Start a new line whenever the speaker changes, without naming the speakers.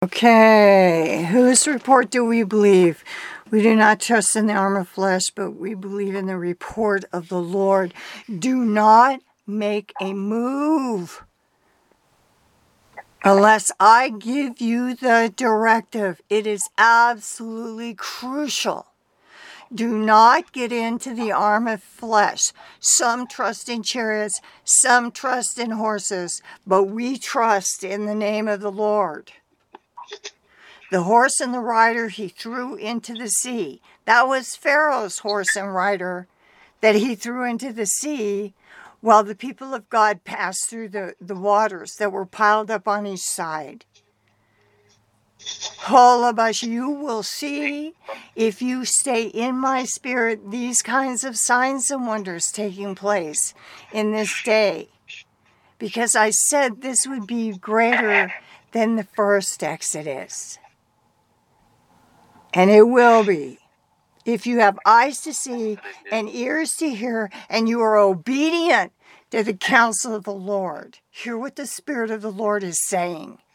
Okay, whose report do we believe? We do not trust in the arm of flesh, but we believe in the report of the Lord. Do not make a move unless I give you the directive. It is absolutely crucial. Do not get into the arm of flesh. Some trust in chariots, some trust in horses, but we trust in the name of the Lord. The horse and the rider he threw into the sea. That was Pharaoh's horse and rider that he threw into the sea while the people of God passed through the waters that were piled up on each side. Holabash, you will see, if you stay in my spirit, these kinds of signs and wonders taking place in this day. Because I said this would be greater than the first Exodus. And it will be. If you have eyes to see and ears to hear, and you are obedient to the counsel of the Lord, hear what the Spirit of the Lord is saying.